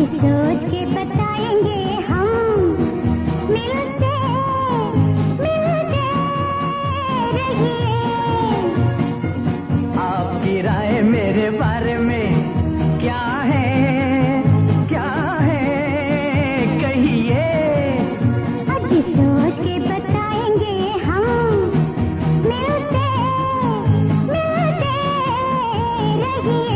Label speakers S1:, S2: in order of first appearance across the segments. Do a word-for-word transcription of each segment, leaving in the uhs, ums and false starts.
S1: सोच के बताएंगे हम, मिलते मिलते रहिए।
S2: आपकी राय मेरे बारे में क्या है, क्या है कहिए।
S1: आज सोच के बताएंगे हम, मिलते मिलते रहिए।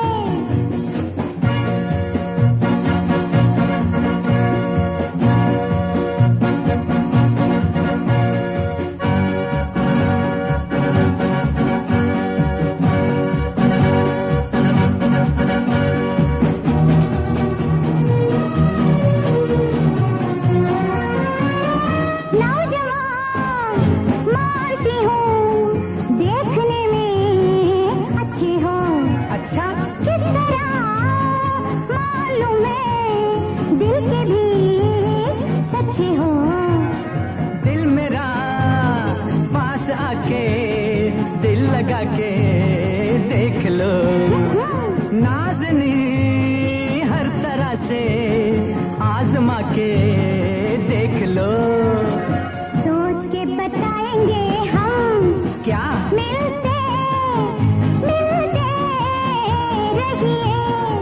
S2: दिल लगा के देख लो, नाज़नी हर तरह से आजमा के देख लो।
S1: सोच के बताएंगे हम,
S2: क्या
S1: मिलते मिलते रहिए।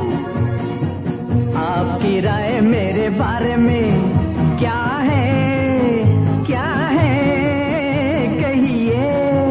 S2: आपकी राय मेरे बारे में क्या है, क्या है कहिए।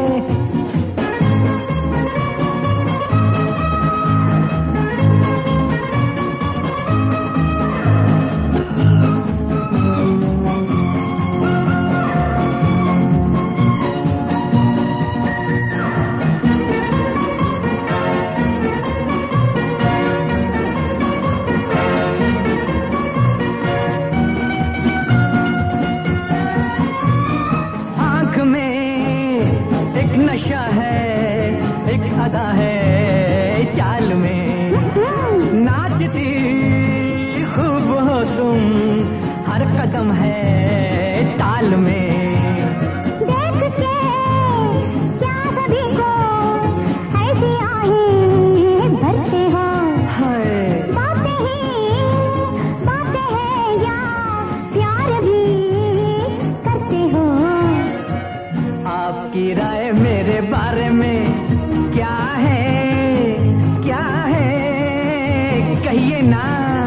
S2: नशा है, एक अदा है चाल में, नाचती खूब हो तुम, हर कदम है ताल में।
S1: देख के क्या सभी को ऐसी आहें भरते हो, बातें ही बातें हैं या प्यार भी करते हो।
S2: आपकी राय मेरे बारे में क्या है, क्या है कहिए ना।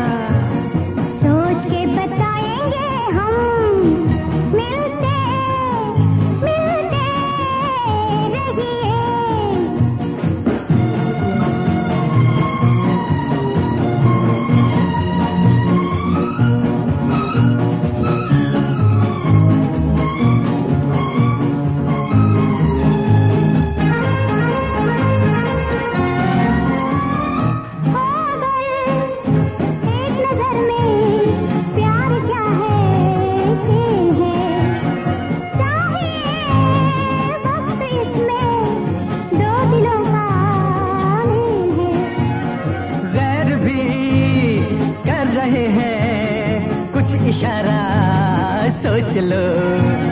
S1: सोच के बताएंगे हम, मिलते मिलते रहिए।
S2: रहे हैं कुछ इशारा सोच लो।